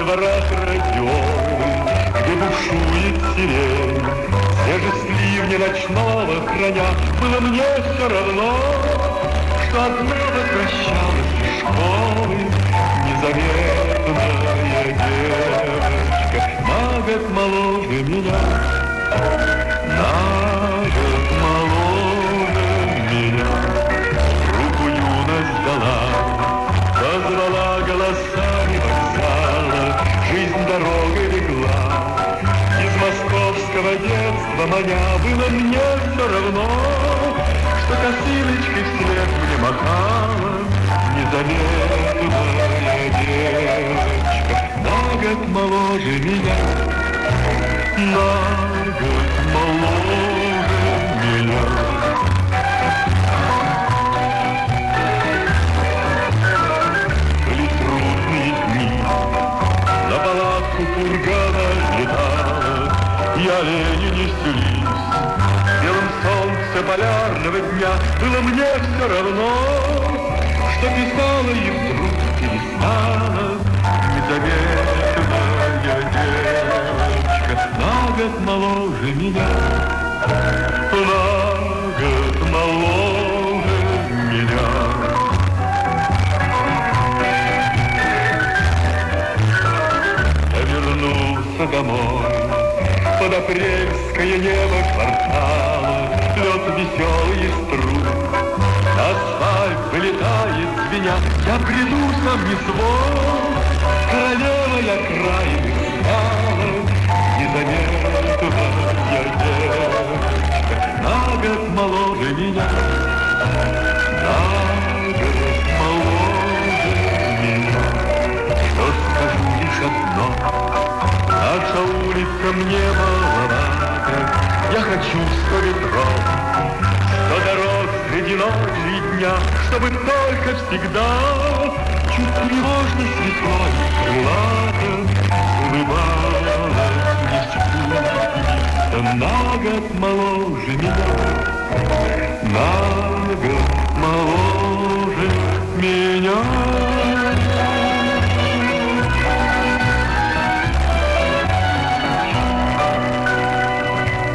дворах радиолы, где бушует сирень. Все же сливни ночного храня, было мне все равно, что одна возвращалась из школы, незаметная девочка, на год моложе меня, на год моложе меня. Руку юность дала, позвала голосами вокзала, жизнь дорогой легла. Из московского детства маня, было мне все равно, что косыночкой вслед мне махала незаметная девочка, на год моложе меня, на год моложе меня. Были трудные дни, на палатку кургана летала, и олени неслись. Белым солнце полярного дня было мне все равно, что писала и вдруг перестала незаметная девочка, на год моложе меня, на год моложе меня. Я вернулся домой под апрельское небо квартала, лед веселый струй, асфальт вылетает звеня. Я приду сам не свой, королева я крайних стала, незаметная девочка, на год моложе меня, на год моложе меня. Что скажу лишь одно, наша улица мне маловато, я хочу 100 ветров, 100 дорог среди ночи и дня, чтобы только всегда чуть тревожно светло и крылато улыбалась мне спутница, на год моложе меня, на год моложе меня.